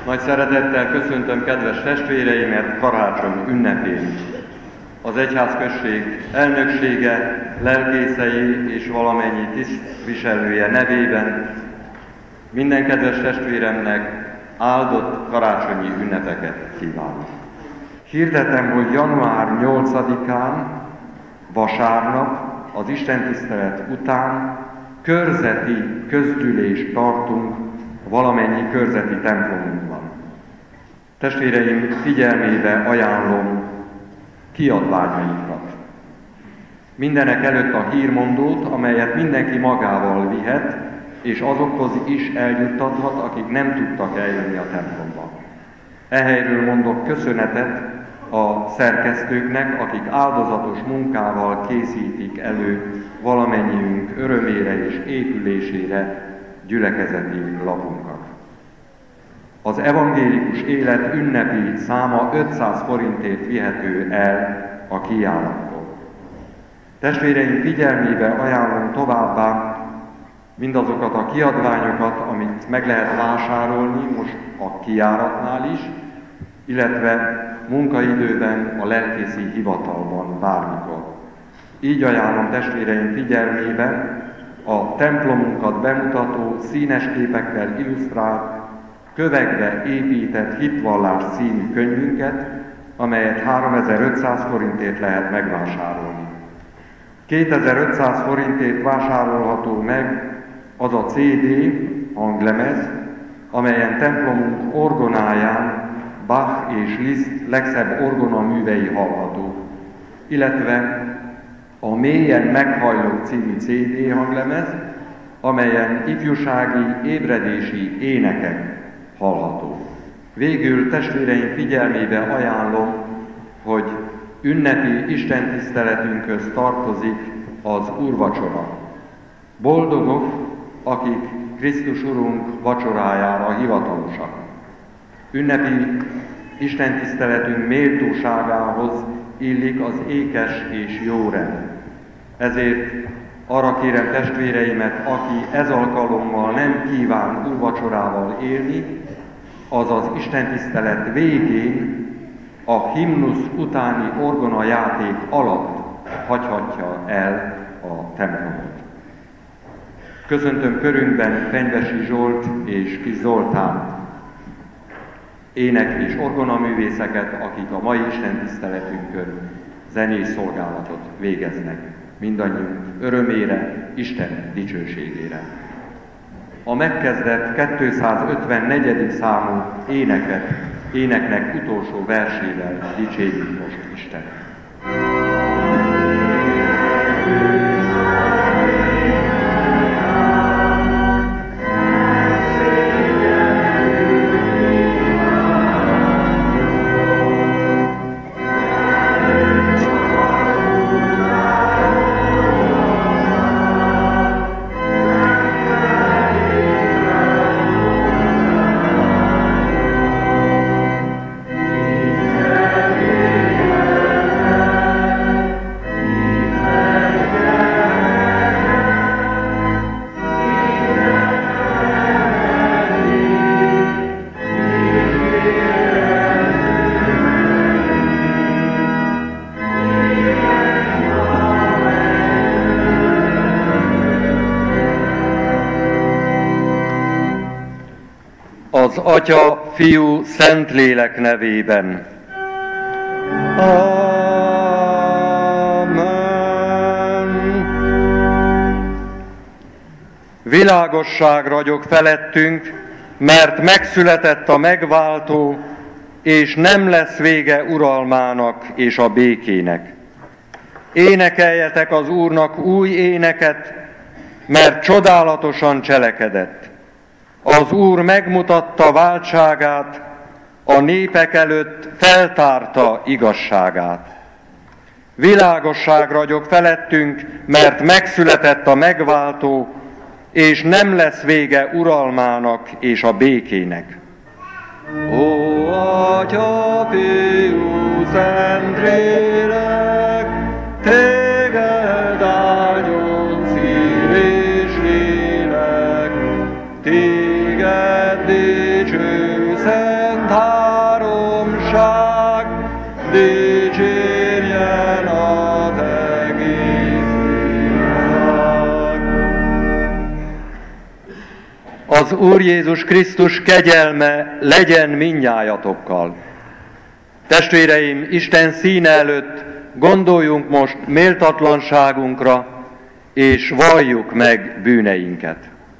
Nagy szeretettel köszöntöm kedves testvéreimet karácsony ünnepén. Az egyházközség elnöksége, lelkészei és valamennyi tisztviselője nevében minden kedves testvéremnek áldott karácsonyi ünnepeket kívánok. Hirdetem, hogy január 8-án, vasárnap, az istentisztelet után körzeti közgyűlést tartunk valamennyi körzeti templomunkban. Testvéreim figyelmébe ajánlom kiadványainkat. Mindenek előtt a hírmondót, amelyet mindenki magával vihet, és azokhoz is eljuttathat, akik nem tudtak eljönni a templomba. Ehelyről mondok köszönetet a szerkesztőknek, akik áldozatos munkával készítik elő valamennyiünk örömére és épülésére gyülekezeti lapunkat. Az evangélikus élet ünnepi száma 500 forintért vihető el a kijárattól. Testvéreim figyelmébe ajánlom továbbá mindazokat a kiadványokat, amit meg lehet vásárolni most a kijáratnál is, illetve munkaidőben a lelkészi hivatalban bármikor. Így ajánlom testvéreim figyelmébe a templomunkat bemutató, színes képekkel illusztrált, kövekbe épített hitvallás című könyvünket, amelyet 3500 forintért lehet megvásárolni. 2500 forintért vásárolható meg az a CD, hanglemez, amelyen templomunk orgonáján Bach és Liszt legszebb orgonaművei hallhatók, illetve a Mélyen meghajlott című CD hanglemez, amelyen ifjúsági, ébredési énekek hallhatók. Végül testvéreim figyelmébe ajánlom, hogy ünnepi istentiszteletünkhöz tartozik az úrvacsora. Boldogok, akik Krisztus Urunk vacsorájára hivatalosak. Ünnepi istentiszteletünk méltóságához illik az ékes és jó rend. Ezért arra kérem testvéreimet, aki ez alkalommal nem kíván úrvacsorával élni, azaz istentisztelet végén a himnusz utáni orgona játék alatt hagyhatja el a templomot. Köszöntöm körünkben Fenyvesi Zsolt és Kis Zoltán, ének- és orgonaművészeket, akik a mai istentiszteletünkön zenés szolgálatot végeznek. Mindannyiunk örömére, Isten dicsőségére. A megkezdett 254. számú éneknek utolsó versével dicsérjük most Isten. Az Atya, Fiú, Szentlélek nevében. Amen. Világosság ragyog felettünk, mert megszületett a megváltó, és nem lesz vége uralmának és a békének. Énekeljetek az Úrnak új éneket, mert csodálatosan cselekedett. Az Úr megmutatta váltságát, a népek előtt feltárta igazságát. Világosság ragyog felettünk, mert megszületett a megváltó, és nem lesz vége uralmának és a békének. Ó, Atya, Fiú, Szentlélek, téged áldjon szív és lélek, téged dicső dicsérjen az egész világ. Az Úr Jézus Krisztus kegyelme legyen mindnyájatokkal. Testvéreim, Isten színe előtt gondoljunk most méltatlanságunkra, és valljuk meg bűneinket.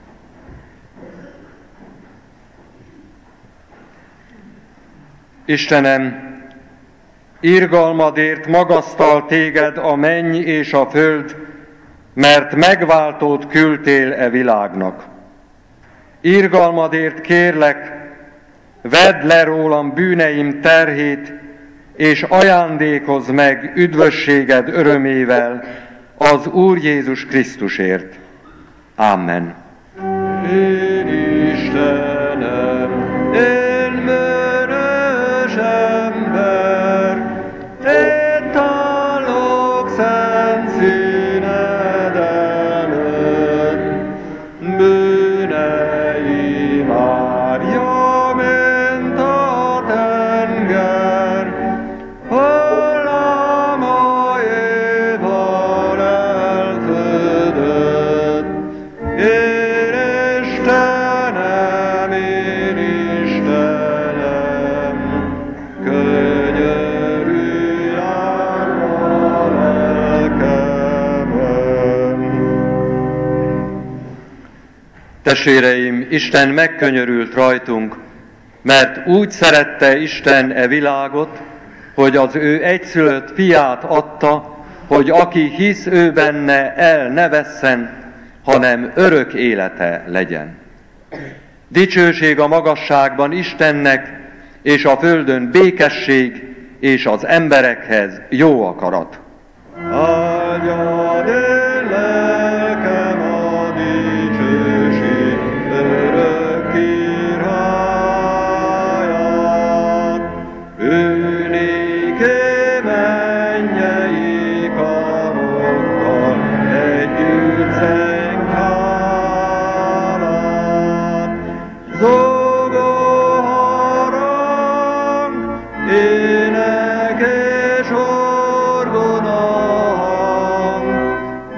Istenem, irgalmadért magasztal téged a menny és a föld, mert megváltót küldtél e világnak. Irgalmadért kérlek, vedd le rólam bűneim terhét, és ajándékozz meg üdvösséged örömével az Úr Jézus Krisztusért. Amen. Én Istenem, én bűnös ember, én tallok szent színed előtt, bűneim árja, mint a tenger, hullámaival elfödött. Én Istenem, könyörülj át a lelkemben. Testvéreim, Isten megkönyörült rajtunk, mert úgy szerette Isten e világot, hogy az ő egyszülött fiát adta, hogy aki hisz ő benne, el ne vesszen, hanem örök élete legyen. Dicsőség a magasságban Istennek, és a földön békesség, és az emberekhez jó akarat. Áldjon én lelkem a dicsőség örök királyát. Ő néké mennyei karokkal együtt zengálát. Zongó harang, ének és orgona hang,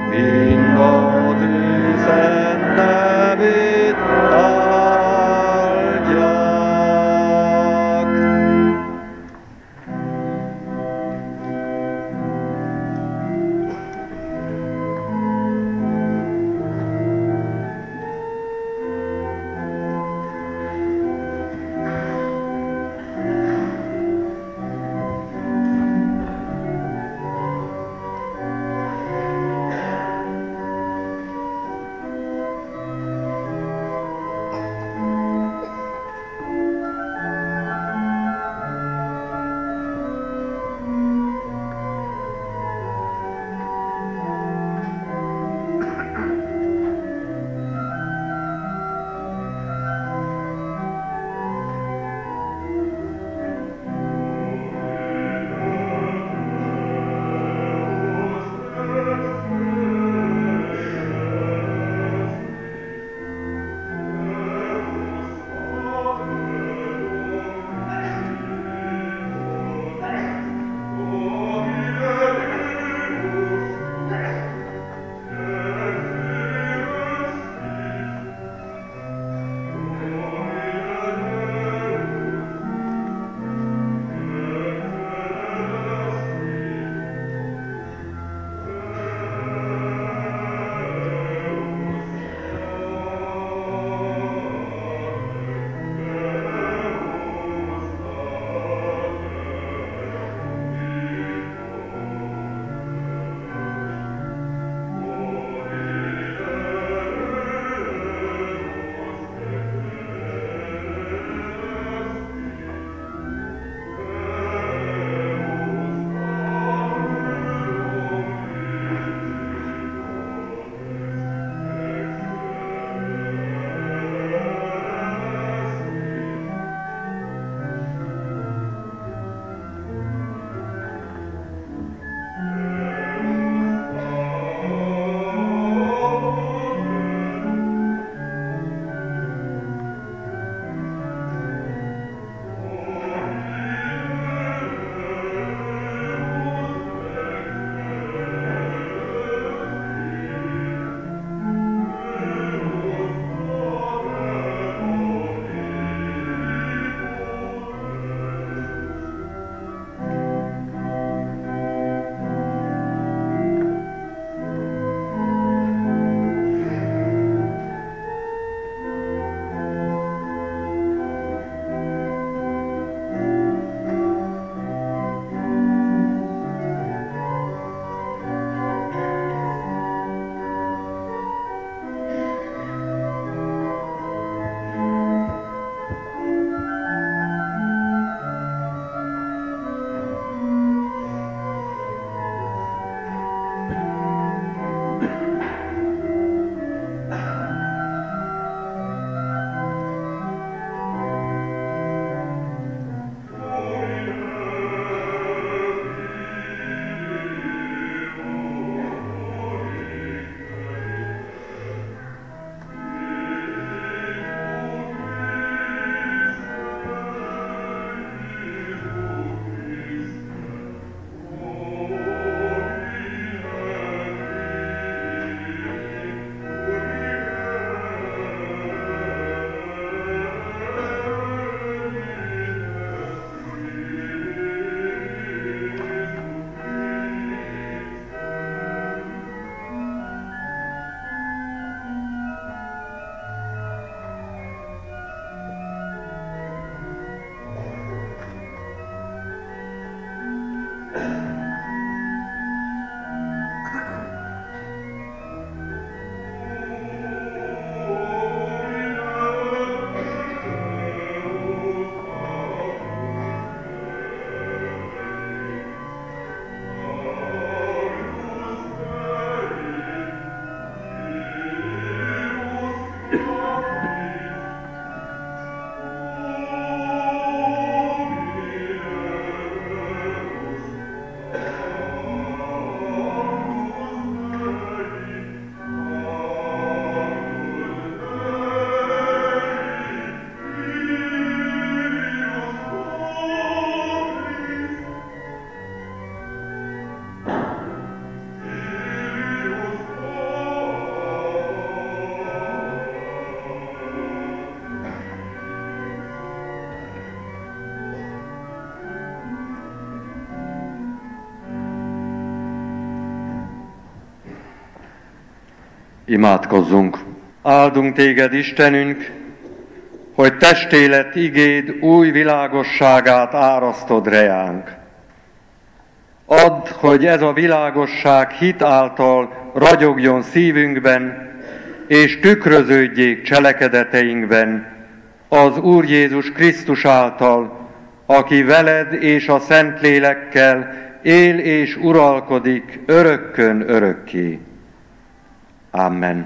Imádkozzunk! Áldunk téged, Istenünk, hogy testélet igéd új világosságát árasztod reánk. Add, hogy ez a világosság hit által ragyogjon szívünkben, és tükröződjék cselekedeteinkben az Úr Jézus Krisztus által, aki veled és a Szentlélekkel él és uralkodik örökkön örökké. Amen.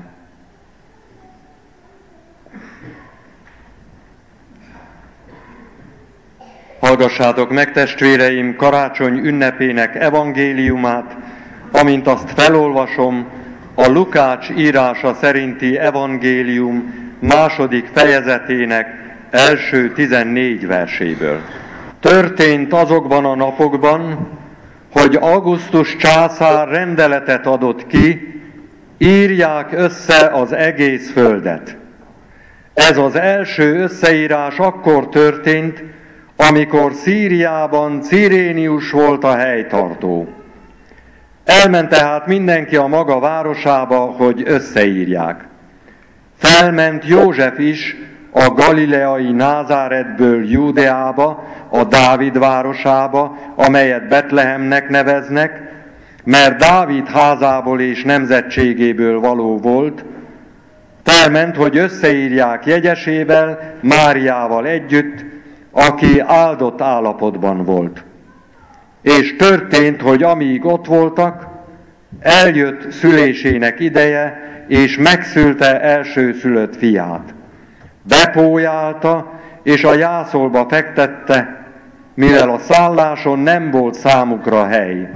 Hallgassátok meg, testvéreim, karácsony ünnepének evangéliumát, amint azt felolvasom a Lukács írása szerinti evangélium 2. fejezetének első 14 verséből. Történt azokban a napokban, hogy Augustus császár rendeletet adott ki, írják össze az egész földet. Ez az első összeírás akkor történt, amikor Szíriában Cirénius volt a helytartó. Elment tehát mindenki a maga városába, hogy összeírják. Felment József is a galileai Názáretből Júdeába, a Dávid városába, amelyet Betlehemnek neveznek, mert Dávid házából és nemzetségéből való volt. Felment, hogy összeírják jegyesével, Máriával együtt, aki áldott állapotban volt. És történt, hogy amíg ott voltak, eljött szülésének ideje, és megszülte elsőszülött fiát. Bepójálta, és a jászolba fektette, mivel a szálláson nem volt számukra hely.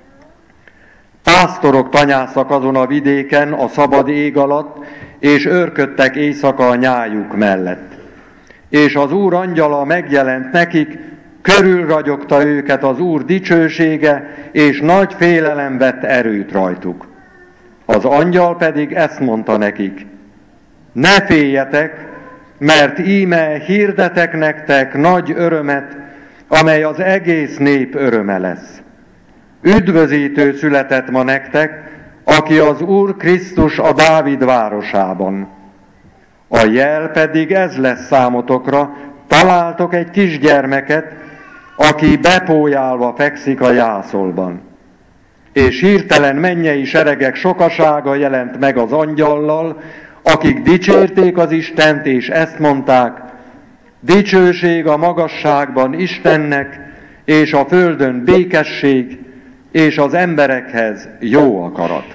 Pásztorok tanyáztak azon a vidéken a szabad ég alatt, és őrködtek éjszaka a nyájuk mellett. És az Úr angyala megjelent nekik, körülragyogta őket az Úr dicsősége, és nagy félelem vett erőt rajtuk. Az angyal pedig ezt mondta nekik: ne féljetek, mert íme hirdetek nektek nagy örömet, amely az egész nép öröme lesz. Üdvözítő született ma nektek, aki az Úr Krisztus a Dávid városában. A jel pedig ez lesz számotokra, találtok egy kisgyermeket, aki bepójálva fekszik a jászolban. És hirtelen mennyei seregek sokasága jelent meg az angyallal, akik dicsérték az Istent, és ezt mondták: dicsőség a magasságban Istennek, és a földön békesség, és az emberekhez jó akarat.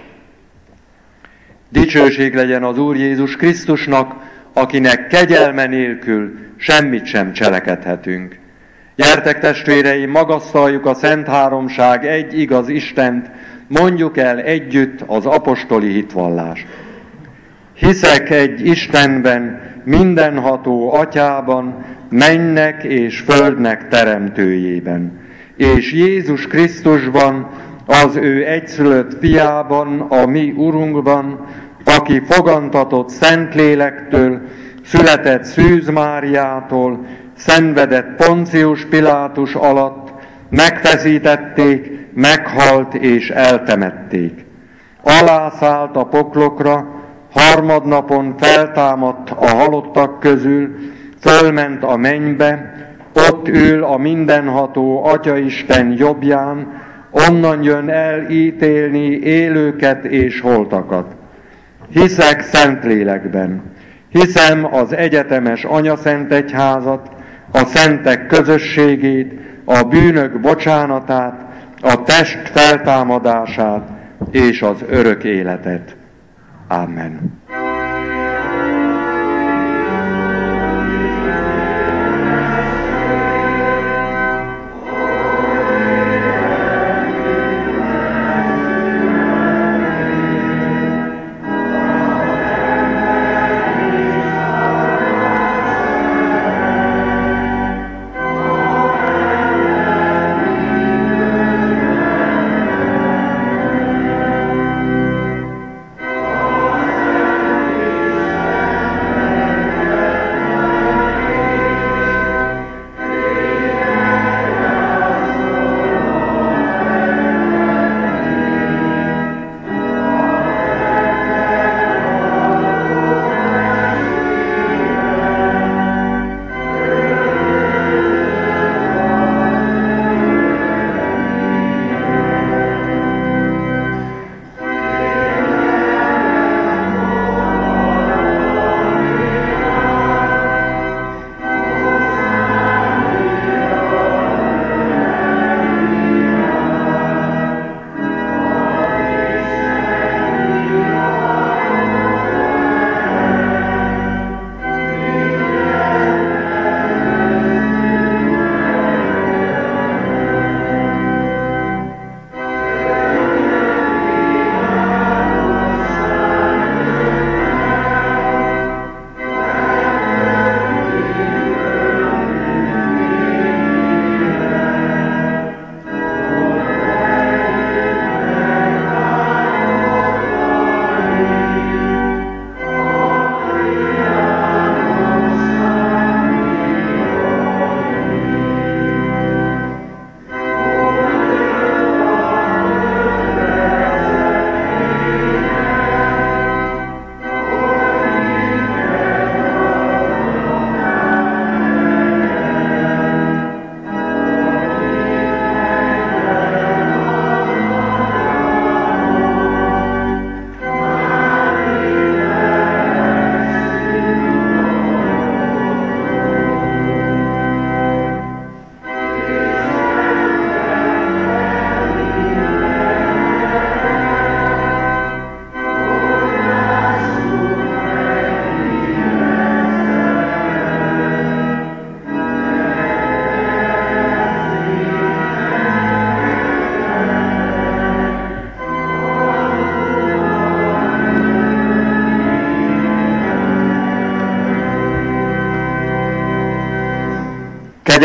Dicsőség legyen az Úr Jézus Krisztusnak, akinek kegyelme nélkül semmit sem cselekedhetünk. Gyertek, testvéreim, magasztaljuk a Szent Háromság egy igaz Istent, mondjuk el együtt az apostoli hitvallást. Hiszek egy Istenben, mindenható Atyában, mennek és földnek teremtőjében, és Jézus Krisztusban, az ő egyszülött fiában, a mi Urunkban, aki fogantatott Szentlélektől, született Szűz Máriától, szenvedett Poncius Pilátus alatt, megfeszítették, meghalt és eltemették. Alászállt a poklokra, harmadnapon feltámadt a halottak közül, fölment a mennybe, ott ül a mindenható Atyaisten jobbján, onnan jön el ítélni élőket és holtakat. Hiszek Szentlélekben, hiszem az egyetemes Anyaszent Egyházat, a szentek közösségét, a bűnök bocsánatát, a test feltámadását és az örök életet. Amen.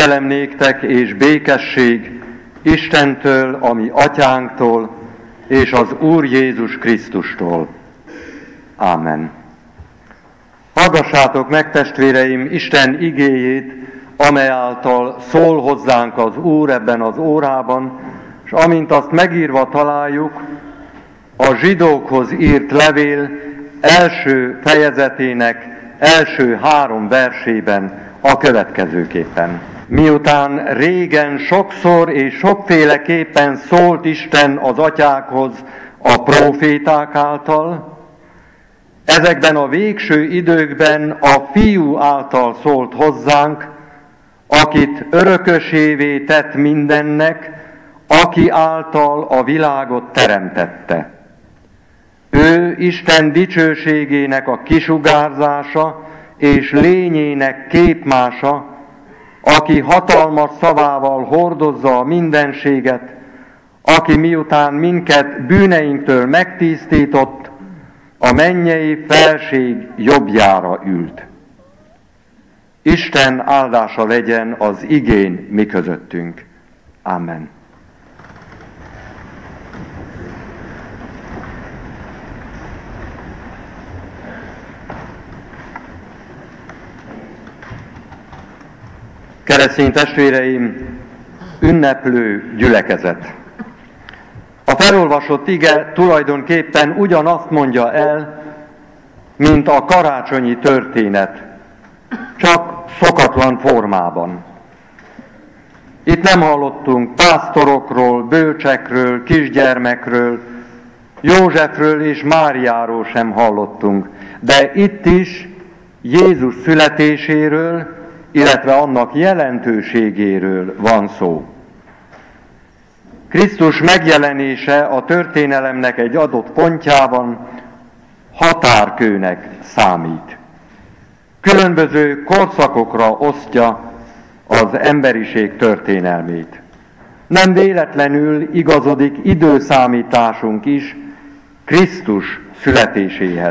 Kegyelem néktek és békesség Istentől, a mi atyánktól, és az Úr Jézus Krisztustól. Ámen. Hallgassátok meg, testvéreim, Isten igéjét, amely által szól hozzánk az Úr ebben az órában, és amint azt megírva találjuk, a zsidókhoz írt levél első fejezetének első 3 versében a következőképpen. Miután régen sokszor és sokféleképpen szólt Isten az atyákhoz a próféták által, ezekben a végső időkben a Fiú által szólt hozzánk, akit örökösévé tett mindennek, aki által a világot teremtette. Ő Isten dicsőségének a kisugárzása és lényének képmása, aki hatalmas szavával hordozza a mindenséget, aki miután minket bűneinktől megtisztított, a mennyei felség jobbjára ült. Isten áldása legyen az igén mi közöttünk. Amen. Keresztény testvéreim, ünneplő gyülekezet. A felolvasott ige tulajdonképpen ugyanazt mondja el, mint a karácsonyi történet, csak szokatlan formában. Itt nem hallottunk pásztorokról, bölcsekről, kisgyermekről, Józsefről és Máriáról sem hallottunk, de itt is Jézus születéséről, illetve annak jelentőségéről van szó. Krisztus megjelenése a történelemnek egy adott pontjában határkőnek számít. Különböző korszakokra osztja az emberiség történelmét. Nem véletlenül igazodik időszámításunk is Krisztus születéséhez.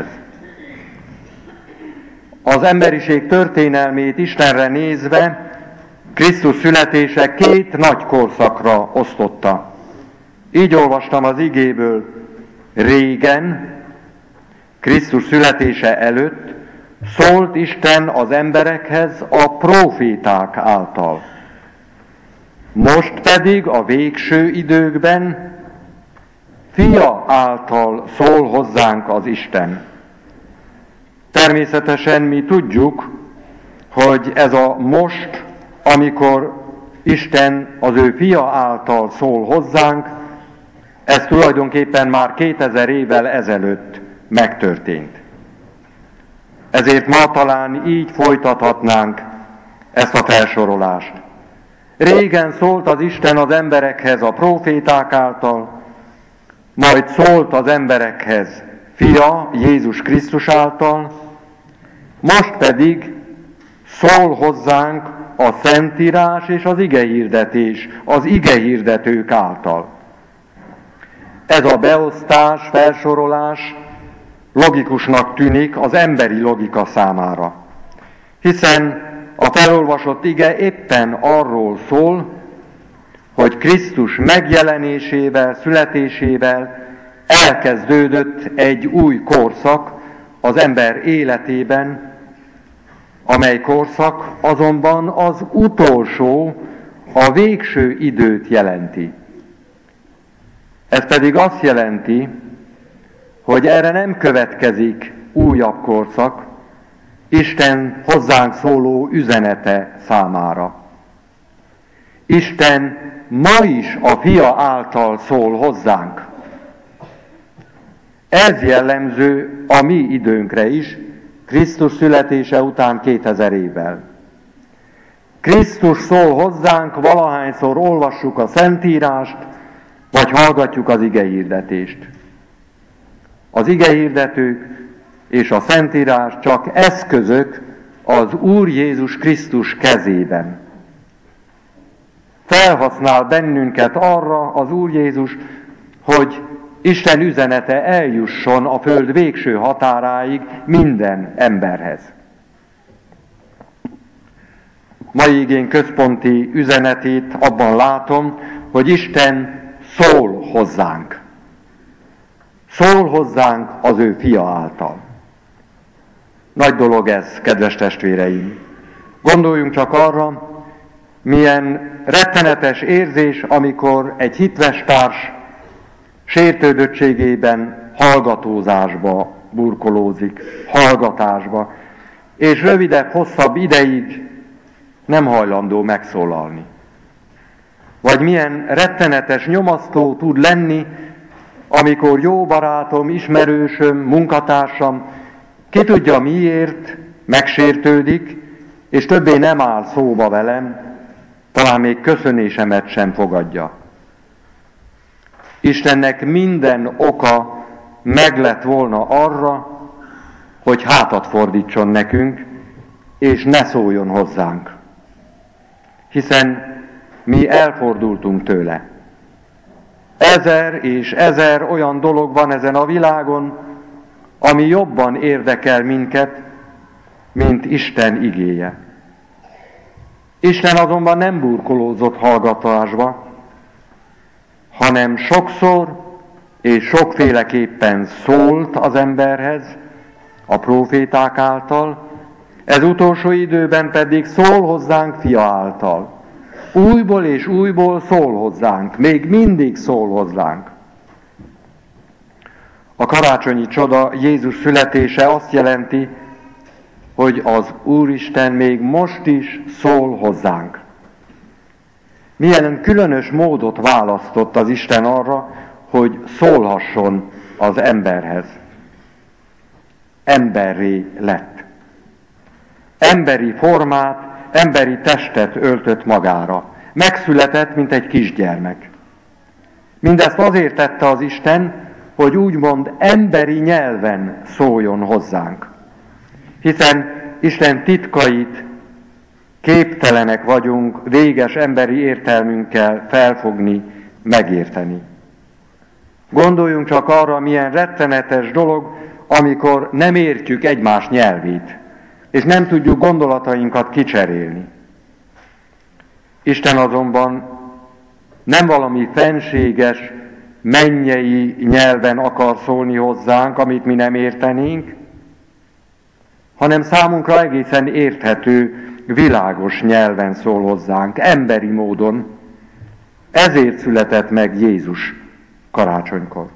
Az emberiség történelmét Istenre nézve Krisztus születése 2 nagy korszakra osztotta. Így olvastam az igéből: régen, Krisztus születése előtt szólt Isten az emberekhez a próféták által. Most pedig a végső időkben Fia által szól hozzánk az Isten. Természetesen mi tudjuk, hogy ez a most, amikor Isten az ő Fia által szól hozzánk, ez tulajdonképpen már 2000 évvel ezelőtt megtörtént. Ezért ma talán így folytathatnánk ezt a felsorolást. Régen szólt az Isten az emberekhez a próféták által, majd szólt az emberekhez Fia, Jézus Krisztus által, most pedig szól hozzánk a Szentírás és az igehirdetés, az igehirdetők által. Ez a beosztás, felsorolás logikusnak tűnik az emberi logika számára, hiszen a felolvasott ige éppen arról szól, hogy Krisztus megjelenésével, születésével elkezdődött egy új korszak az ember életében, amely korszak azonban az utolsó, a végső időt jelenti. Ez pedig azt jelenti, hogy erre nem következik újabb korszak, Isten hozzánk szóló üzenete számára. Isten ma is a Fia által szól hozzánk. Ez jellemző a mi időnkre is, Krisztus születése után 2000 évvel. Krisztus szól hozzánk, valahányszor olvassuk a Szentírást, vagy hallgatjuk az igehirdetést. Az igehirdetők és a Szentírás csak eszközök az Úr Jézus Krisztus kezében. Felhasznál bennünket arra az Úr Jézus, hogy Isten üzenete eljusson a föld végső határáig minden emberhez. mai igény központi üzenetét abban látom, hogy Isten szól hozzánk. Szól hozzánk az ő fia által. Nagy dolog ez, kedves testvéreim. Gondoljunk csak arra, milyen rettenetes érzés, amikor egy hitves társ sértődöttségében hallgatózásba burkolózik, hallgatásba, és rövidebb, hosszabb ideig nem hajlandó megszólalni. Vagy milyen rettenetes nyomasztó tud lenni, amikor jó barátom, ismerősöm, munkatársam, ki tudja miért, megsértődik, és többé nem áll szóba velem, talán még köszönésemet sem fogadja. Istennek minden oka meg lett volna arra, hogy hátat fordítson nekünk, és ne szóljon hozzánk. Hiszen mi elfordultunk tőle. 1000 és 1000 olyan dolog van ezen a világon, ami jobban érdekel minket, mint Isten igéje. Isten azonban nem burkolózott hallgatásba, hanem sokszor és sokféleképpen szólt az emberhez, a próféták által, ez utolsó időben pedig szól hozzánk fia által. Újból és újból szól hozzánk, még mindig szól hozzánk. A karácsonyi csoda, Jézus születése azt jelenti, hogy az Úristen még most is szól hozzánk. Milyen különös módot választott az Isten arra, hogy szólhasson az emberhez. Emberré lett. Emberi formát, emberi testet öltött magára. Megszületett, mint egy kisgyermek. Mindezt azért tette az Isten, hogy úgymond emberi nyelven szóljon hozzánk. Hiszen Isten titkait képtelenek vagyunk véges emberi értelmünkkel felfogni, megérteni. Gondoljunk csak arra, milyen rettenetes dolog, amikor nem értjük egymás nyelvét, és nem tudjuk gondolatainkat kicserélni. Isten azonban nem valami fenséges, mennyei nyelven akar szólni hozzánk, amit mi nem értenénk, hanem számunkra egészen érthető, világos nyelven szól hozzánk, emberi módon. Ezért született meg Jézus karácsonykor.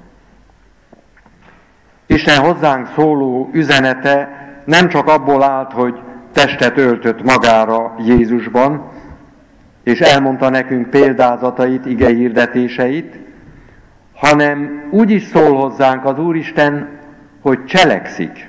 Isten hozzánk szóló üzenete nem csak abból állt, hogy testet öltött magára Jézusban, és elmondta nekünk példázatait, igehirdetéseit, hanem úgy is szól hozzánk az Úristen, hogy cselekszik.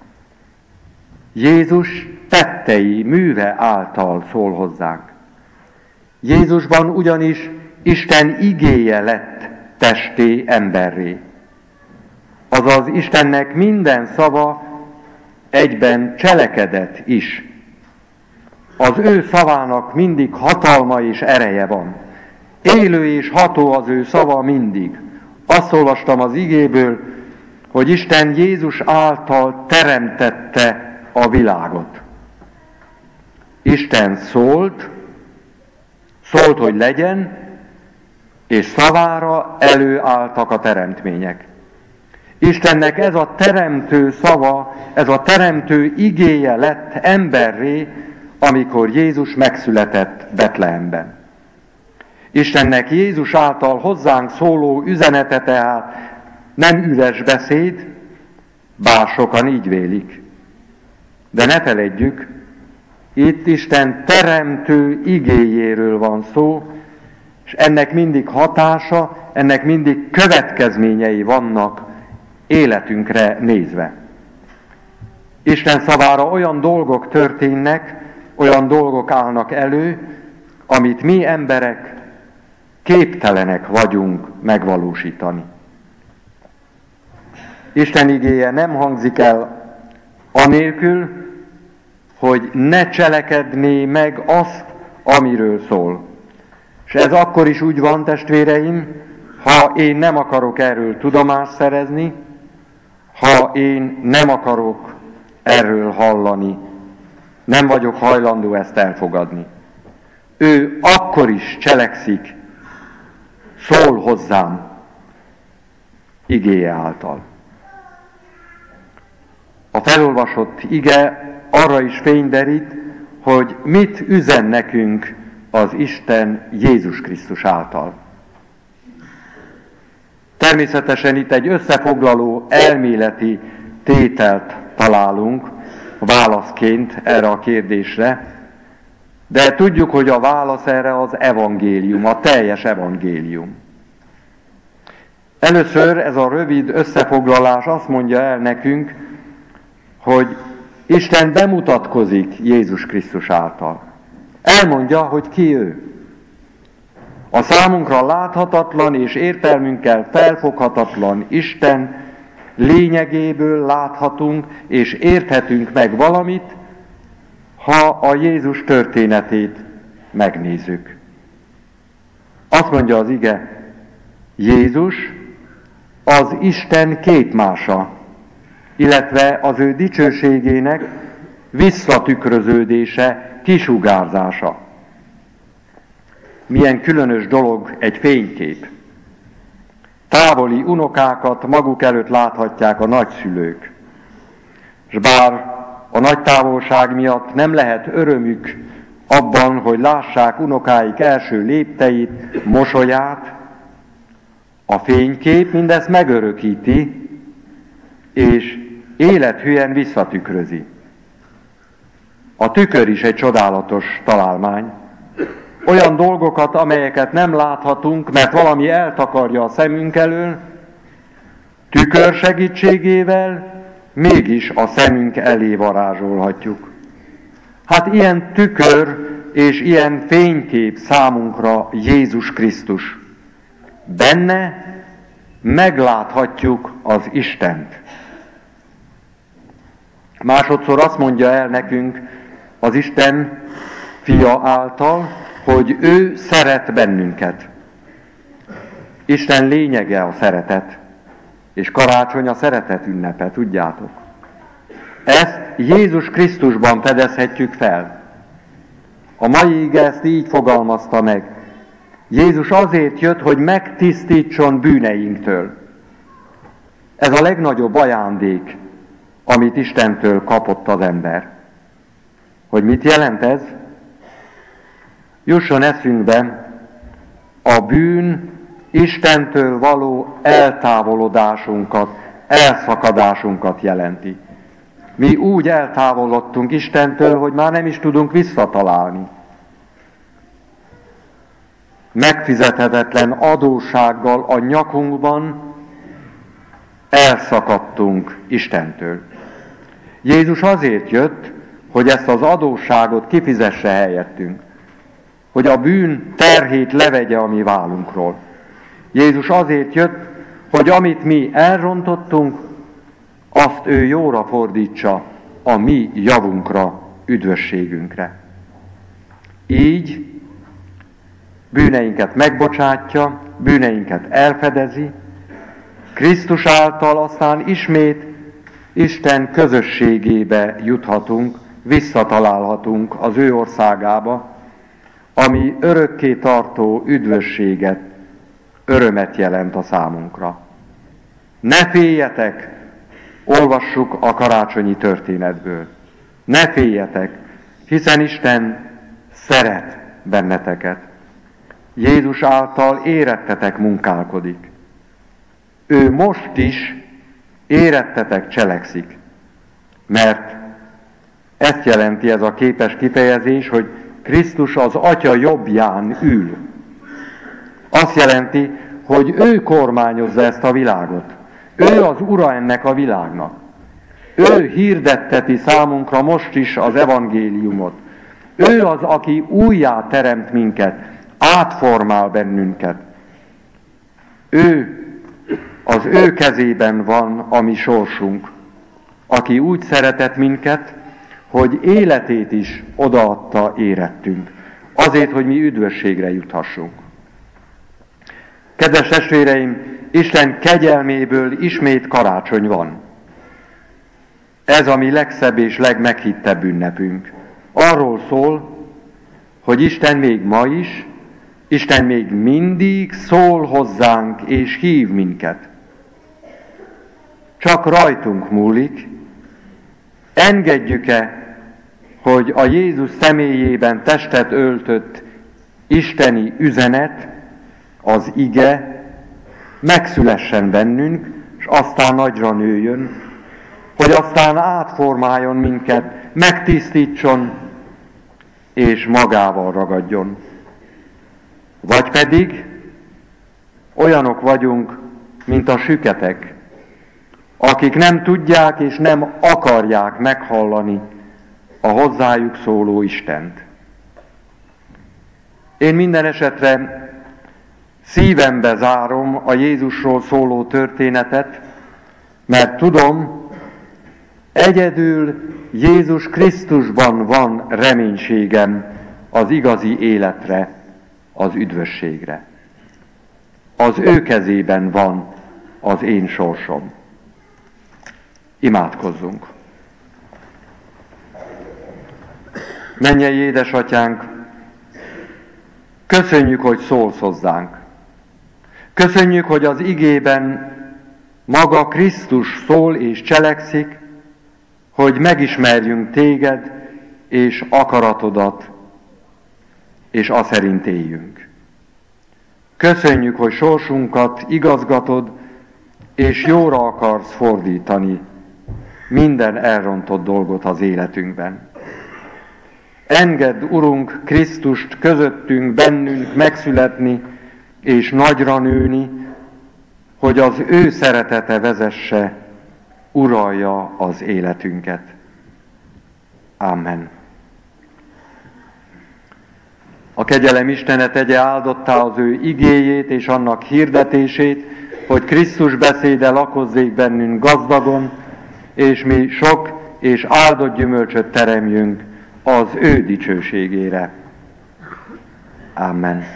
Jézus tettei, műve által szól hozzánk. Jézusban ugyanis Isten igéje lett testé, emberré. Azaz Istennek minden szava egyben cselekedet is. Az ő szavának mindig hatalma és ereje van. Élő és ható az ő szava mindig. Azt olvastam az igéből, hogy Isten Jézus által teremtette a világot. Isten szólt, hogy legyen, és szavára előálltak a teremtmények. Istennek ez a teremtő szava, ez a teremtő igéje lett emberré, amikor Jézus megszületett Betlehemben. Istennek Jézus által hozzánk szóló üzenete tehát nem üres beszéd, bár sokan így vélik. De ne feledjük, itt Isten teremtő igéjéről van szó, és ennek mindig hatása, ennek mindig következményei vannak életünkre nézve. Isten szavára olyan dolgok történnek, olyan dolgok állnak elő, amit mi emberek képtelenek vagyunk megvalósítani. Isten igéje nem hangzik el anélkül, hogy ne cselekedné meg azt, amiről szól. És ez akkor is úgy van, testvéreim, ha én nem akarok erről tudomást szerezni, ha én nem akarok erről hallani, nem vagyok hajlandó ezt elfogadni. ő akkor is cselekszik, szól hozzám igéje által. A felolvasott ige arra is fényderít, hogy mit üzen nekünk az Isten Jézus Krisztus által. Természetesen itt egy összefoglaló elméleti tételt találunk válaszként erre a kérdésre, de tudjuk, hogy a válasz erre az evangélium, a teljes evangélium. Először ez a rövid összefoglalás azt mondja el nekünk, hogy Isten bemutatkozik Jézus Krisztus által. Elmondja, hogy ki ő. A számunkra láthatatlan és értelmünkkel felfoghatatlan Isten lényegéből láthatunk és érthetünk meg valamit, ha a Jézus történetét megnézzük. Azt mondja az ige, Jézus az Isten képmása, illetve az ő dicsőségének visszatükröződése, kisugárzása. Milyen különös dolog egy fénykép. Távoli unokákat maguk előtt láthatják a nagyszülők, és bár a nagy távolság miatt nem lehet örömük abban, hogy lássák unokáik első lépteit, mosolyát, a fénykép mindezt megörökíti, és élethűen visszatükrözi. A tükör is egy csodálatos találmány. Olyan dolgokat, amelyeket nem láthatunk, mert valami eltakarja a szemünk elől, tükör segítségével mégis a szemünk elé varázsolhatjuk. Hát ilyen tükör és ilyen fénykép számunkra Jézus Krisztus. Benne megláthatjuk az Istent. Másodszor azt mondja el nekünk az Isten fia által, hogy ő szeret bennünket. Isten lényege a szeretet, és karácsony a szeretet ünnepe, tudjátok. Ezt Jézus Krisztusban fedezhetjük fel. A mai ige ezt így fogalmazta meg. Jézus azért jött, hogy megtisztítson bűneinktől. Ez a legnagyobb ajándék, amit Istentől kapott az ember. Hogy mit jelent ez? Jusson eszünkbe, a bűn Istentől való eltávolodásunkat, elszakadásunkat jelenti. Mi úgy eltávolodtunk Istentől, hogy már nem is tudunk visszatalálni. Megfizethetetlen adóssággal a nyakunkban elszakadtunk Istentől. Jézus azért jött, hogy ezt az adósságot kifizesse helyettünk, hogy a bűn terhét levegye a mi vállunkról. Jézus azért jött, hogy amit mi elrontottunk, azt ő jóra fordítsa a mi javunkra, üdvösségünkre. Így bűneinket megbocsátja, bűneinket elfedezi, Krisztus által aztán ismét Isten közösségébe juthatunk, visszatalálhatunk az ő országába, ami örökké tartó üdvösséget, örömet jelent a számunkra. Ne féljetek, olvassuk a karácsonyi történetből. Ne féljetek, hiszen Isten szeret benneteket. Jézus által érettetek munkálkodik. Ő most is érettetek cselekszik, mert ezt jelenti ez a képes kifejezés, hogy Krisztus az Atya jobbján ül. Azt jelenti, hogy ő kormányozza ezt a világot. Ő az ura ennek a világnak. Ő hirdetteti számunkra most is az evangéliumot. Ő az, aki újjá teremt minket, átformál bennünket. Az ő kezében van a mi sorsunk, aki úgy szeretett minket, hogy életét is odaadta érettünk, azért, hogy mi üdvösségre juthassunk. Kedves testvéreim, Isten kegyelméből ismét karácsony van. Ez a mi legszebb és legmeghittebb ünnepünk. Arról szól, hogy Isten még ma is, Isten még mindig szól hozzánk és hív minket. Csak rajtunk múlik, engedjük-e, hogy a Jézus személyében testet öltött isteni üzenet, az ige megszülessen bennünk, és aztán nagyra nőjön, hogy aztán átformáljon minket, megtisztítson, és magával ragadjon. Vagy pedig olyanok vagyunk, mint a süketek, akik nem tudják és nem akarják meghallani a hozzájuk szóló Istent. Én minden esetre szívembe zárom a Jézusról szóló történetet, mert tudom, egyedül Jézus Krisztusban van reménységem az igazi életre, az üdvösségre. Az ő kezében van az én sorsom. Imádkozzunk! Mennyei édesatyánk, köszönjük, hogy szólsz hozzánk. Köszönjük, hogy az igében maga Krisztus szól és cselekszik, hogy megismerjünk téged és akaratodat, és aszerint éljünk. Köszönjük, hogy sorsunkat igazgatod, és jóra akarsz fordítani minden elrontott dolgot az életünkben. Engedd, Urunk, Krisztust közöttünk, bennünk megszületni és nagyra nőni, hogy az ő szeretete vezesse, uralja az életünket. Amen. A kegyelem Istene tegye áldottá az ő igéjét és annak hirdetését, hogy Krisztus beszéde lakozzék bennünk gazdagon, és mi sok és áldott gyümölcsöt teremjünk az ő dicsőségére. Amen.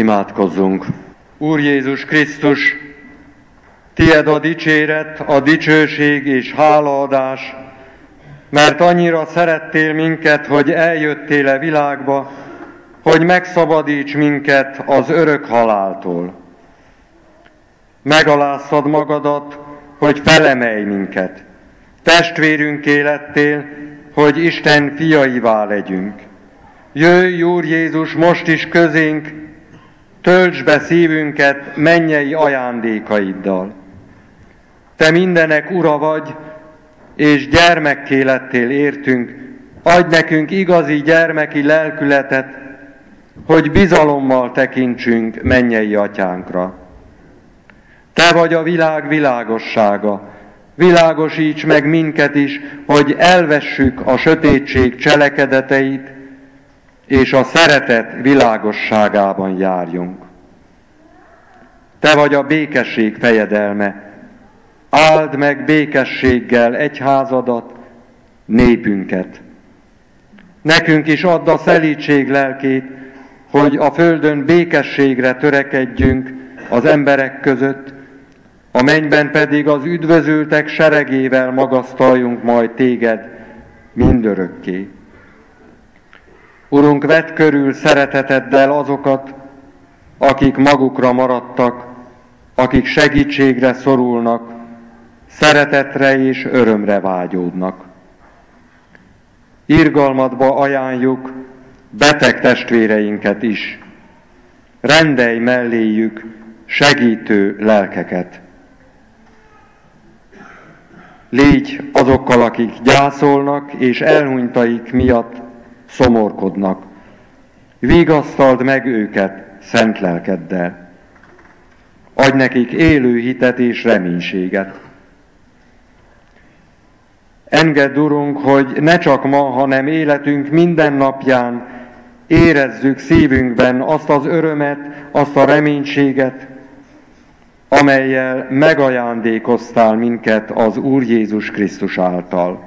Imádkozzunk! Úr Jézus Krisztus, Tied a dicséret, a dicsőség és hálaadás, mert annyira szerettél minket, hogy eljöttél a világba, hogy megszabadíts minket az örök haláltól. Megaláztad magadat, hogy felemelj minket. Testvérünké lettél, hogy Isten fiaivá legyünk. Jöjj, Úr Jézus, most is közénk, töltsd be szívünket mennyei ajándékaiddal. Te mindenek ura vagy, és gyermekké lettél értünk, adj nekünk igazi gyermeki lelkületet, hogy bizalommal tekintsünk mennyei atyánkra. Te vagy a világ világossága, világosíts meg minket is, hogy elvessük a sötétség cselekedeteit, és a szeretet világosságában járjunk. Te vagy a békesség fejedelme, áld meg békességgel egyházadat, népünket. Nekünk is add a szelídség lelkét, hogy a földön békességre törekedjünk az emberek között, a mennyben pedig az üdvözültek seregével magasztaljunk majd téged mindörökké. Urunk, vedd körül szereteteddel azokat, akik magukra maradtak, akik segítségre szorulnak, szeretetre és örömre vágyódnak. Irgalmadba ajánljuk beteg testvéreinket is. Rendelj melléjük segítő lelkeket. Légy azokkal, akik gyászolnak és elhunytaik miatt szomorkodnak. Vigasztald meg őket szent lelkeddel. Adj nekik élő hitet és reménységet. Engedd, Urunk, hogy ne csak ma, hanem életünk minden napján érezzük szívünkben azt az örömet, azt a reménységet, amellyel megajándékoztál minket az Úr Jézus Krisztus által.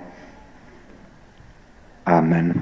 Amen.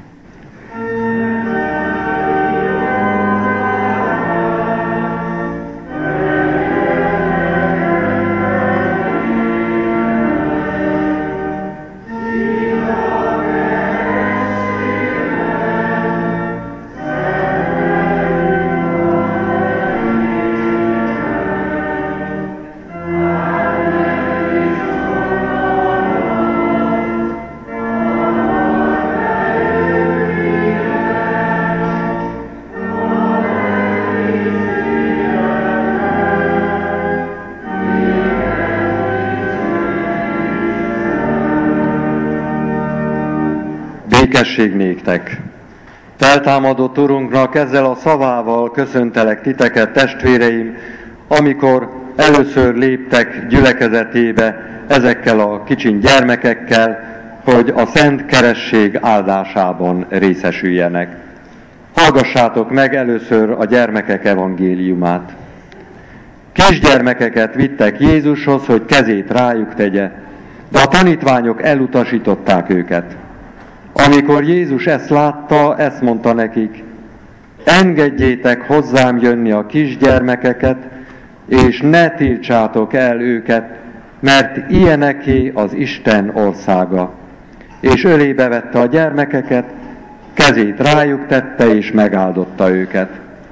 Békesség néktek! Feltámadott Urunknak ezzel a szavával köszöntelek titeket, testvéreim, amikor először léptek gyülekezetébe ezekkel a kicsiny gyermekekkel, hogy a Szent Keresztség áldásában részesüljenek. Hallgassátok meg először a gyermekek evangéliumát. Kisgyermekeket vittek Jézushoz, hogy kezét rájuk tegye, de a tanítványok elutasították őket. Amikor Jézus ezt látta, ezt mondta nekik: engedjétek hozzám jönni a kisgyermekeket, és ne tiltsátok el őket, mert ilyeneké az Isten országa. És ölébe vette a gyermekeket, kezét rájuk tette, és megáldotta őket.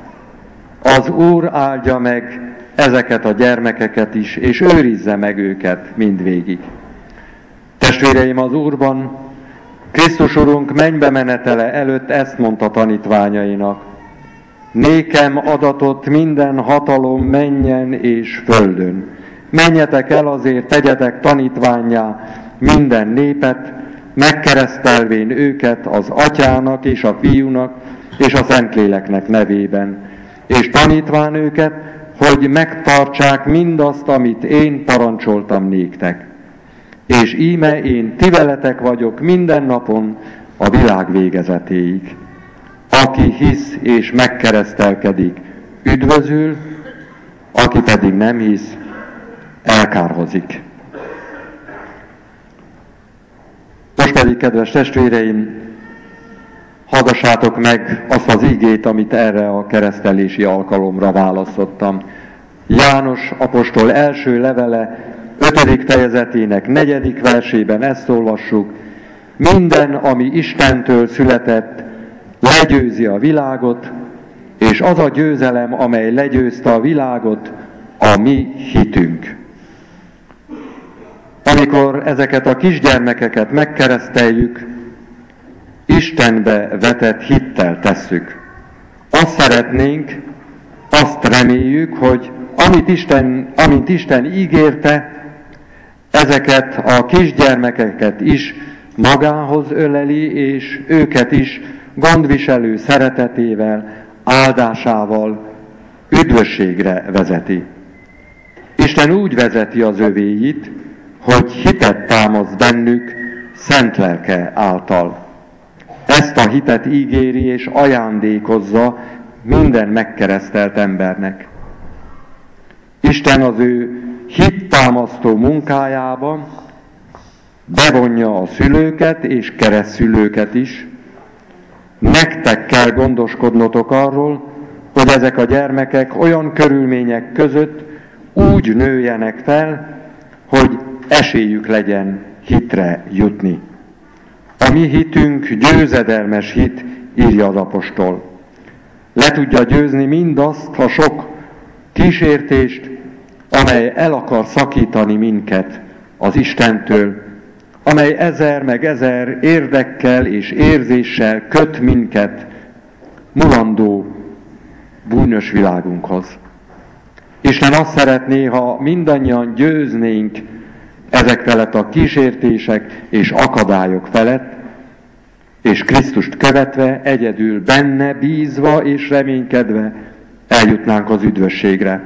Az Úr áldja meg ezeket a gyermekeket is, és őrizze meg őket mindvégig. Testvéreim az Úrban, Krisztus Urunk mennybe menetele előtt ezt mondta tanítványainak: nékem adatott minden hatalom mennyen és földön. Menjetek el azért, tegyetek tanítvánnyá minden népet, megkeresztelvén őket az Atyának és a Fiúnak és a Szentléleknek nevében, és tanítván őket, hogy megtartsák mindazt, amit én parancsoltam néktek. És íme én ti veletek vagyok minden napon a világ végezetéig. Aki hisz és megkeresztelkedik, üdvözül, aki pedig nem hisz, elkárhozik. Most pedig, kedves testvéreim, Hallgassátok meg azt az igét, amit erre a keresztelési alkalomra választottam. János apostol első levele 5. fejezetének 4. versében ezt olvassuk. Minden, ami Istentől született, legyőzi a világot, és az a győzelem, amely legyőzte a világot, a mi hitünk. Amikor ezeket a kisgyermekeket megkereszteljük, Istenbe vetett hittel tesszük. Azt szeretnénk, azt reméljük, hogy amint Isten ígérte, ezeket a kisgyermekeket is magához öleli, és őket is gondviselő szeretetével, áldásával üdvösségre vezeti. Isten úgy vezeti az övéit, hogy hitet támaszt bennük szent lelke által. Ezt a hitet ígéri és ajándékozza minden megkeresztelt embernek. Isten az ő hittámasztó munkájába bevonja a szülőket és keresztszülőket is. Nektek kell gondoskodnotok arról, hogy ezek a gyermekek olyan körülmények között úgy nőjenek fel, hogy esélyük legyen hitre jutni. A mi hitünk győzedelmes hit, írja az apostol. Le tudja győzni mindazt, ha sok kísértést, amely el akar szakítani minket az Istentől, amely ezer meg ezer érdekkel és érzéssel köt minket mulandó bűnös világunkhoz. Isten azt szeretné, ha mindannyian győznénk ezek felett a kísértések és akadályok felett, és Krisztust követve, egyedül benne bízva és reménykedve eljutnánk az üdvösségre.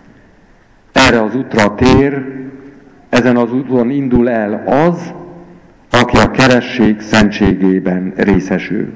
Erre az útra tér, ezen az úton indul el az, aki a keresztség szentségében részesül.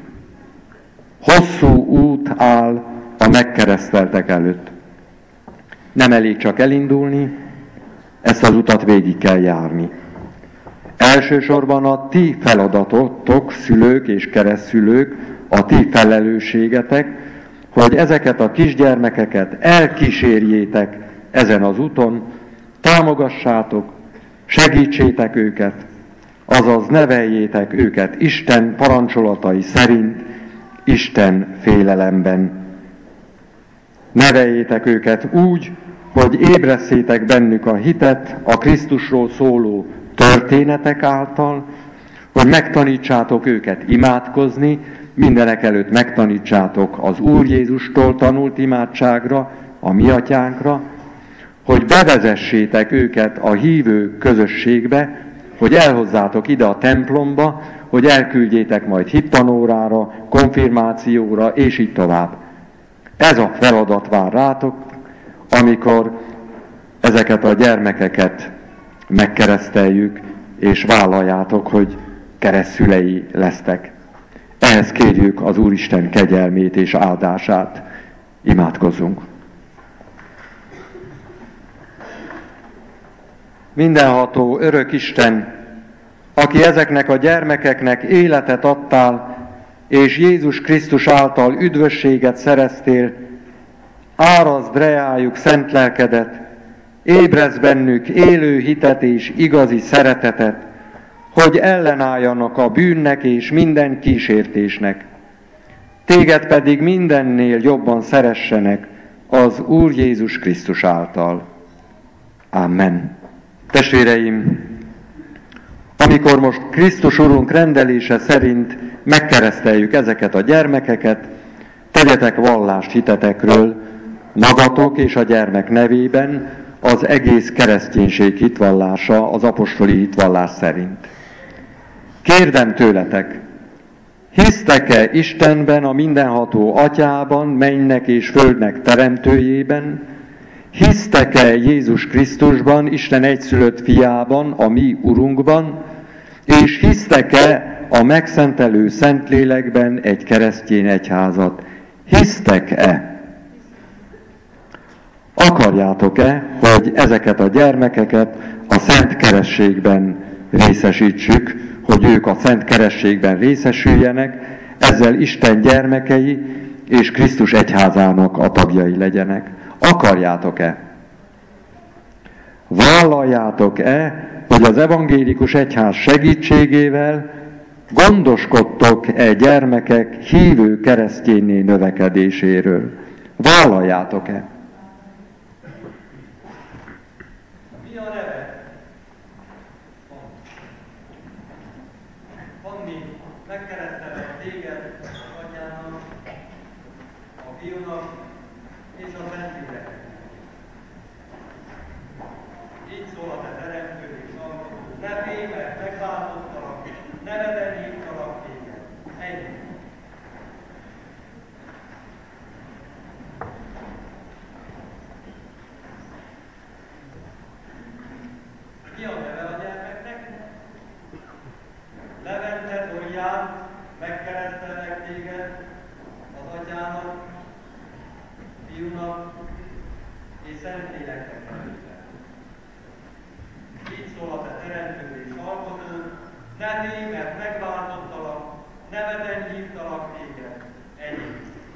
Hosszú út áll a megkereszteltek előtt. Nem elég csak elindulni, ezt az utat végig kell járni. Elsősorban a ti feladatotok, szülők és keresztszülők, a ti felelősségetek, hogy ezeket a kisgyermekeket elkísérjétek ezen az úton, támogassátok, segítsétek őket, azaz neveljétek őket Isten parancsolatai szerint, Isten félelemben. Neveljétek őket úgy, hogy ébresztétek bennük a hitet a Krisztusról szóló történetek által, hogy megtanítsátok őket imádkozni, mindenek előtt megtanítsátok az Úr Jézustól tanult imádságra, a mi atyánkra, hogy bevezessétek őket a hívő közösségbe, hogy elhozzátok ide a templomba, hogy elküldjétek majd hittanórára, konfirmációra, és így tovább. Ez a feladat vár rátok, amikor ezeket a gyermekeket megkereszteljük, és vállaljátok, hogy keresztszülei lesztek. Ehhez kérjük az Úristen kegyelmét és áldását. Imádkozzunk! Mindenható örök Isten, aki ezeknek a gyermekeknek életet adtál, és Jézus Krisztus által üdvösséget szereztél, árazd reájuk szent lelkedet, ébrezd bennük élő hitet és igazi szeretetet, hogy ellenálljanak a bűnnek és minden kísértésnek. Téged pedig mindennél jobban szeressenek az Úr Jézus Krisztus által. Amen. Testvéreim, amikor most Krisztus Urunk rendelése szerint megkereszteljük ezeket a gyermekeket, tegyetek vallást hitetekről, magatok és a gyermek nevében, az egész kereszténység hitvallása az apostoli hitvallás szerint. Kérdem tőletek, hisztek-e Istenben, a mindenható Atyában, mennynek és földnek teremtőjében? Hisztek-e Jézus Krisztusban, Isten egyszülött fiában, a mi Urunkban? És hisztek-e a megszentelő Szentlélekben, egy keresztény egyházat? Hisztek-e? Akarjátok-e, hogy ezeket a gyermekeket a szent kerességben részesítsük, hogy ők a szent kerességben részesüljenek, ezzel Isten gyermekei és Krisztus egyházának a tagjai legyenek. Akarjátok-e? Vállaljátok-e, hogy az evangélikus egyház segítségével gondoskodtok-e gyermekek hívő keresztjénné növekedéséről? Vállaljátok-e? Mi a neve? Fanni, megkeresztelek téged az Atyának, a Fiúnak és a Szentléleknek. Így szól a te teremtő és alkotó. Ne félj, mert megváltottalak, neveden hívtalak téged. Ennyi. Mi a neve a gyermeknek? Levente Zolján, megkeresztelek téged az Atyának, Fiúnak és Szentléleknek nevében. Így szól a te teremtő és alkotó, ne félj, mert megváltottalak, neveden hívtalak téged. Ennyi.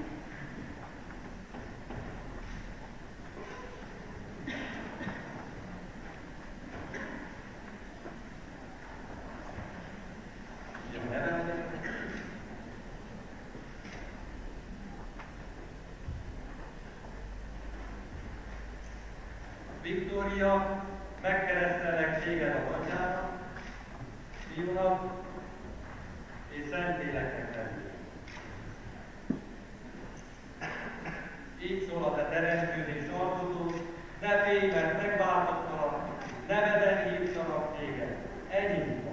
Viktória, megkeresztelek téged az Atyának, Fiúnak és Szentléleknek nevében. Így szól a te teremtőd és alkotód, ne félj, mert megváltottalak, neveden hívtalak téged. Ennyi van.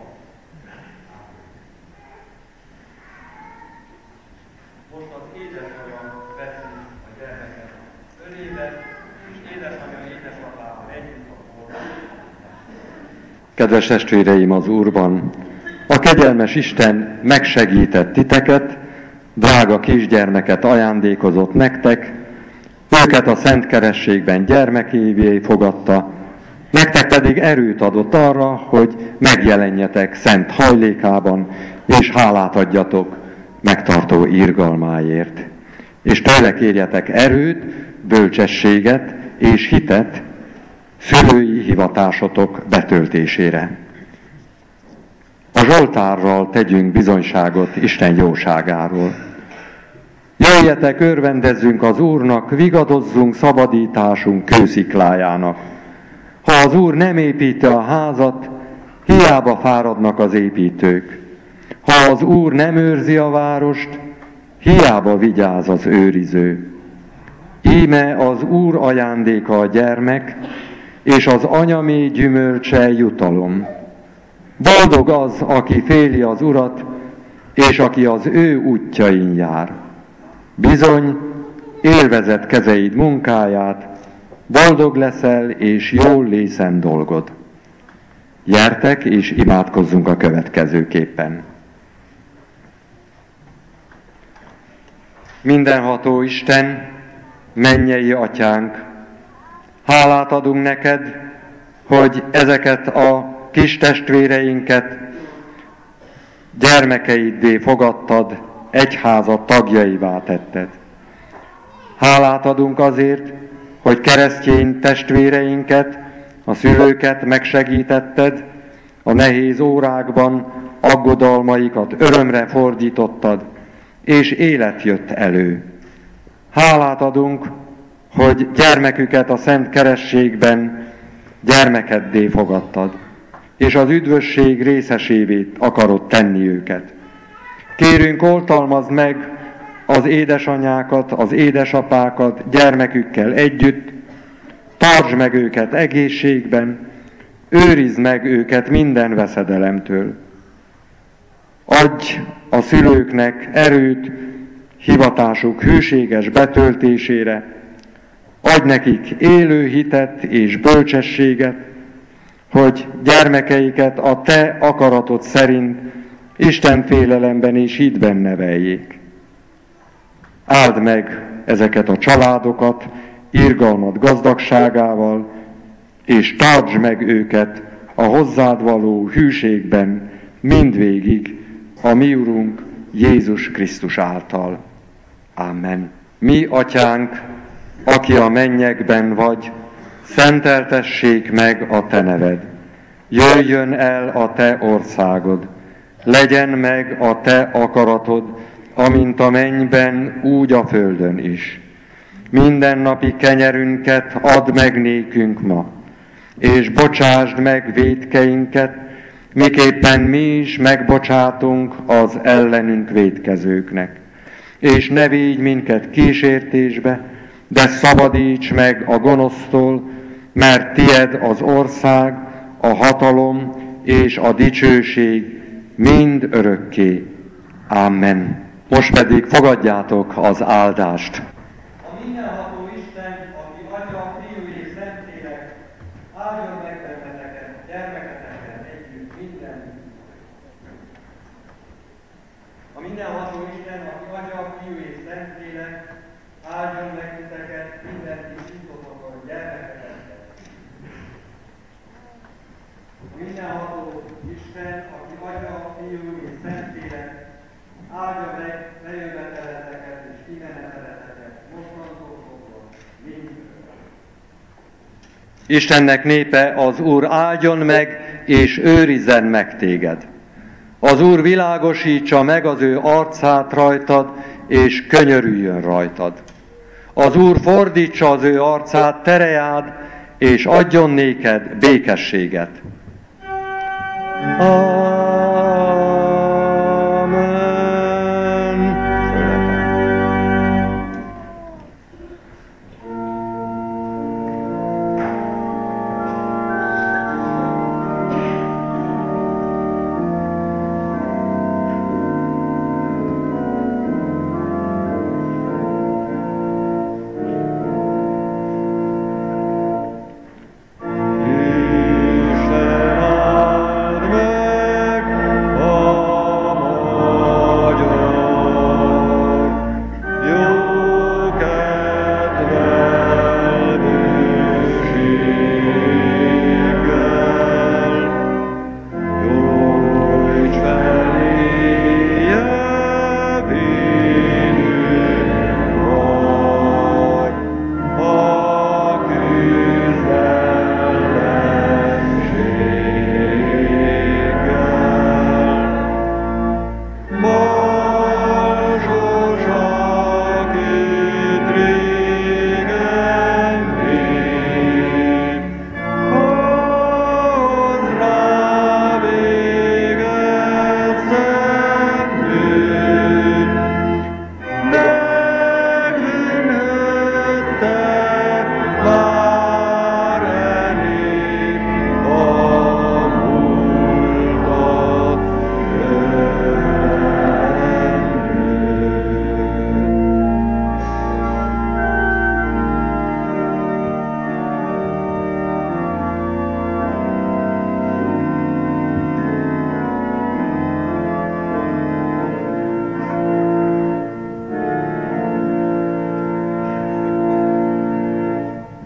Most az édesanyja veszi a gyermeket ölébe, és édesanyja édesapával együtt a korban. Kedves testvéreim az Úrban, a kegyelmes Isten megsegített titeket, drága kisgyermeket ajándékozott nektek, őket a szent kerességben gyermekévé fogadta, nektek pedig erőt adott arra, hogy megjelenjetek szent hajlékában, és hálát adjatok megtartó irgalmáért. És tőle kérjetek erőt, bölcsességet és hitet szülői hivatásotok betöltésére. A Zsoltárral tegyünk bizonyságot Isten jóságáról. Jöjjetek, örvendezzünk az Úrnak, vigadozzunk szabadításunk kősziklájának. Ha az Úr nem építi a házat, hiába fáradnak az építők. Ha az Úr nem őrzi a várost, hiába vigyáz az őriző. Íme az Úr ajándéka a gyermek, és az anyamé gyümölcse jutalom. Boldog az, aki féli az Urat, és aki az ő útjain jár. Bizony, élvezed kezeid munkáját, boldog leszel, és jól lészen dolgod. Gyertek, és imádkozzunk a következőképpen. Mindenható Isten, mennyei Atyánk, hálát adunk neked, hogy ezeket a kis testvéreinket gyermekeiddé fogadtad, egyházat tagjaivá tetted. Hálát adunk azért, hogy keresztény testvéreinket, a szülőket megsegítetted, a nehéz órákban aggodalmaikat örömre fordítottad, és élet jött elő. Hálát adunk, hogy gyermeküket a szent kerességben gyermekeddé fogadtad, és az üdvösség részesévé akarod tenni őket. Kérünk, oltalmazd meg az édesanyákat, az édesapákat gyermekükkel együtt, tartsd meg őket egészségben, őrizd meg őket minden veszedelemtől. Adj a szülőknek erőt hivatásuk hűséges betöltésére, adj nekik élő hitet és bölcsességet, hogy gyermekeiket a te akaratod szerint Isten félelemben és hitben neveljék. Áld meg ezeket a családokat irgalmad gazdagságával, és tartsd meg őket a hozzád való hűségben mindvégig, a mi Urunk Jézus Krisztus által. Amen. Mi, Atyánk, aki a mennyekben vagy, szenteltessék meg a te neved. Jöjjön el a te országod, legyen meg a te akaratod, amint a mennyben, úgy a földön is. Mindennapi kenyerünket add meg nékünk ma, és bocsásd meg vétkeinket, miképpen mi is megbocsátunk az ellenünk vétkezőknek. És ne védj minket kísértésbe, de szabadíts meg a gonosztól, mert tied az ország, a hatalom és a dicsőség mind örökké. Amen. Most pedig fogadjátok az áldást. A mindenható Isten, aki Atya, Fiú és Szentlélek, áldjon meg benneteket, gyermeketekkel együtt minden. A mindenható Isten, aki Atya, Fiú és Szentlélek, áldjon meg titeket, minden kis hitotokon, gyermeketekkel. A mindenható Isten, aki Atya, Fiú és Szentlélek, áldja meg bejöveteleteket és kimeneteleteket, mostantól fogva, mind. Istennek népe, az Úr áldjon meg, és őrizzen meg téged. Az Úr világosítsa meg az ő arcát rajtad, és könyörüljön rajtad. Az Úr fordítsa az ő arcát tereád, és adjon néked békességet. Amen.